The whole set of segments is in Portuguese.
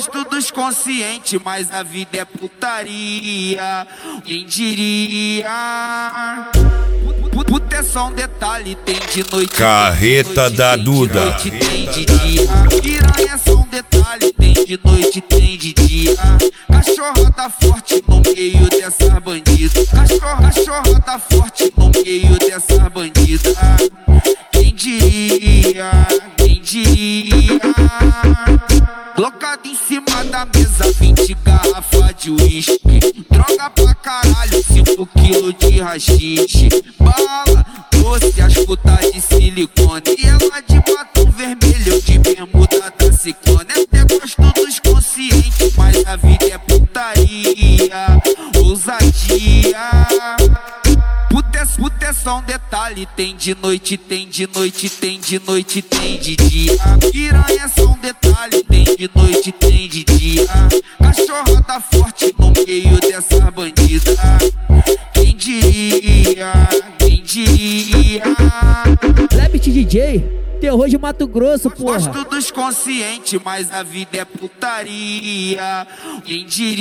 gosto dos conscientes, mas a vida é putaria. Quem diria? Puta é só um detalhe, tem de noite. Carreta da Duda. Tem de dia. Piranha é só um detalhe, tem de noite, tem de dia. Cachorra tá forte no meio dessa bandida. Cachorra tá forte no meio dessa bandida. Quem diria? Quem diria? Colocado em cima da mesa 20 garrafas de uísque. Droga pra caralho, 5 quilos de rachixe. Bala, doce, as putas de silicone. E ela de batom vermelho, de bermuda da Ciclone. Até gosto dos conscientes, mas a vida é putaria. Ousadia. Puta é só um detalhe, tem de noite, tem de noite, tem de noite, tem de dia. Piranha é só um detalhe, tem de noite, tem de dia. Cachorra tá forte no meio dessa bandida. Quem diria? Quem diria? Lebit DJ, terror de Mato Grosso, porra. Gosto dos conscientes, mas a vida é putaria. Quem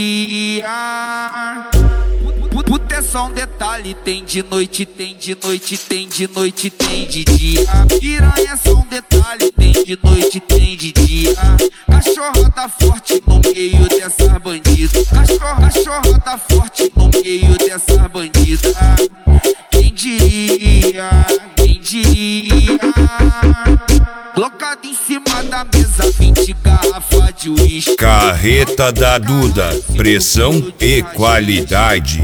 diria? Puta é só um detalhe, tem de noite, tem de noite, tem de noite, tem de dia. Piranha é só um detalhe, tem de noite, tem de dia. Cachorra tá forte no meio dessa bandida. Cachorra tá forte no meio dessa bandida. Quem diria? Quem diria? Colocado em cima da mesa 20 garrafas de uísque. Carreta da Duda, pressão e qualidade.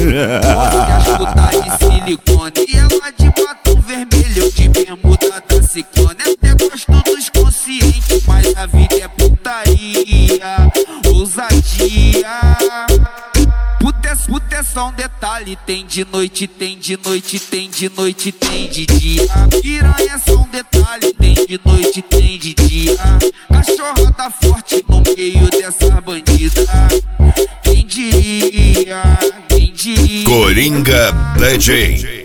As putas de silicone. E ela de batom vermelho, de bermuda da Ciclone. Até gosto dos conscientes, mas a vida é putaria. Ousadia. Puta é só um detalhe, tem de noite, tem de noite, tem de noite, tem de dia. Piranha é só um detalhe, tem de noite, tem de dia. Cachorra tá forte no meio dessa bandida. Quem diria? Quem diria? Coringa DJ.